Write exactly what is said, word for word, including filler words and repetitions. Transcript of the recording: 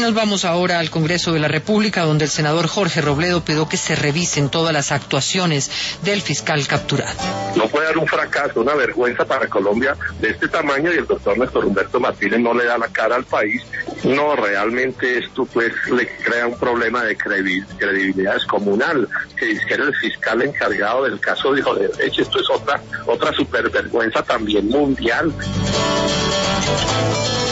nos vamos ahora al Congreso de la República, donde el senador Jorge Robledo pidió que se revisen todas las actuaciones del fiscal capturado. No puede dar un fracaso, una vergüenza para Colombia de este tamaño, y el doctor Néstor Humberto Martínez no le da la cara al país. No, realmente esto pues le crea un problema de credibilidad descomunal, que era el fiscal encargado del caso de Odebrecht. Esto es otra, otra supervergüenza también mundial.